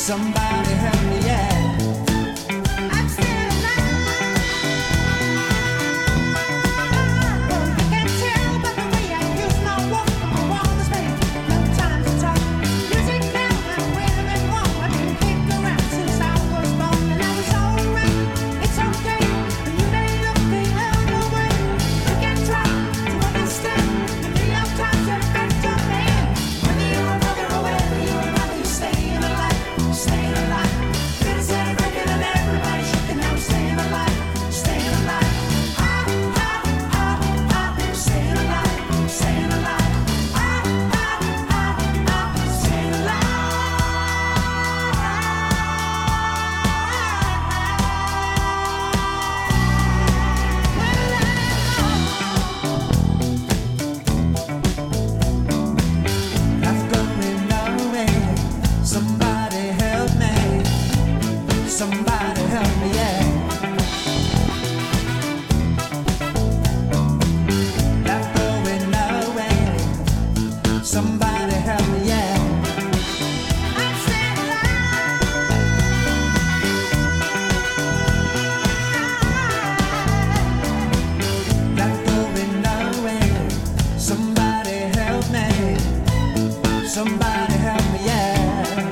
Somebody help me, yeah. I'm still alive. I can't tell by the way I use my walk. I'm on the space, no time to talk. Music now, I'm winning and wrong. I've been kicked around since I was born, and I was alright. It's okay, you may look the other way. You can try to understand the real times that affect your man. Whether you're a brother or whether you're a mother, you're staying alive. Staying alive. Fitness and record and everybody shaking out. Staying alive. Staying alive. Ah, ah, ah, ah. Staying alive. Staying alive. Ah, ah, ah, ah. Staying alive. Life going nowhere. Somebody help me. Somebody help me, yeah. Life going nowhere. Somebody help me, yeah. I'm still alive. Life going nowhere. Somebody help me. Somebody help me, yeah.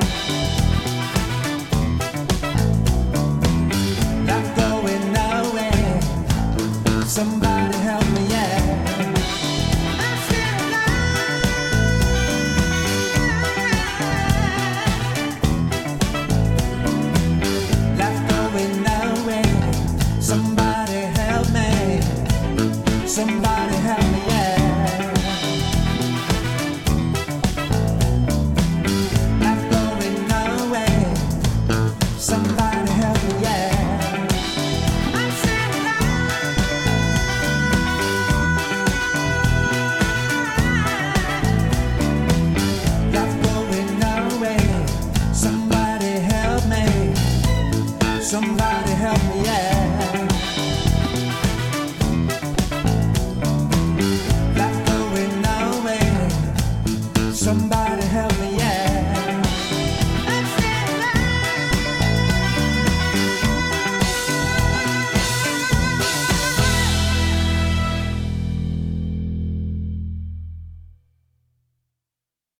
Not going nowhere. Somebody help me, yeah. I'm still alive. Not going nowhere. Somebody help me. Somebody help me, yeah. Not going nowhere. Somebody help me, yeah. I'm still alive. Not going nowhere. Somebody help me. Somebody help me, yeah.